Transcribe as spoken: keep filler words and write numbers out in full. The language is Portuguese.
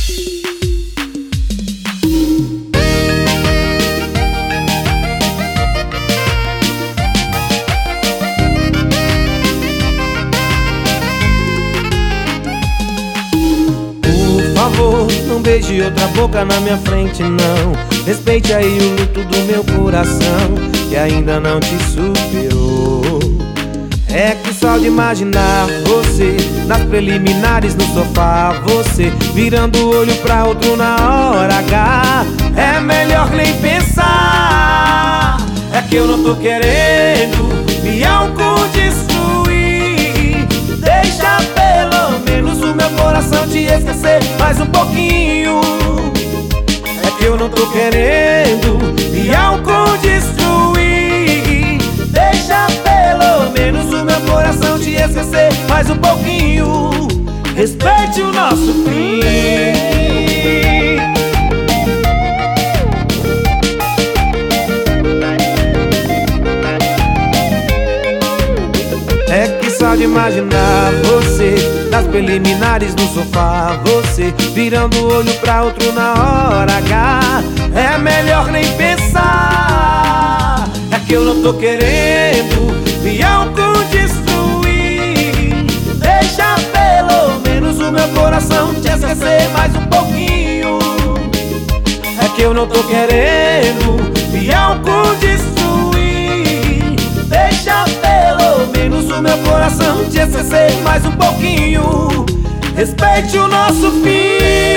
Por favor, não beije outra boca na minha frente, não. Respeite aí o luto do meu coração, que ainda não te superou. É que só de imaginar você nas preliminares no sofá, você virando o olho pra outro na hora H, é melhor nem pensar. É que eu não tô querendo me autodestruir. Deixa pelo menos o meu coração te esquecer mais um pouquinho. É que eu não tô querendo me autodestruir. Deixa pelo menos o meu coração te esquecer mais um pouquinho. Respeite o nosso fim. É que só de imaginar você nas preliminares no sofá, você virando o olho pra outro na hora H, é melhor nem pensar. É que eu não tô querendo me autodestruir. Deixa pelo menos o meu coração te esquecer mais um pouquinho. É que eu não tô querendo me autodestruir. Deixa pelo menos o meu coração te esquecer mais um pouquinho. Respeite o nosso fim.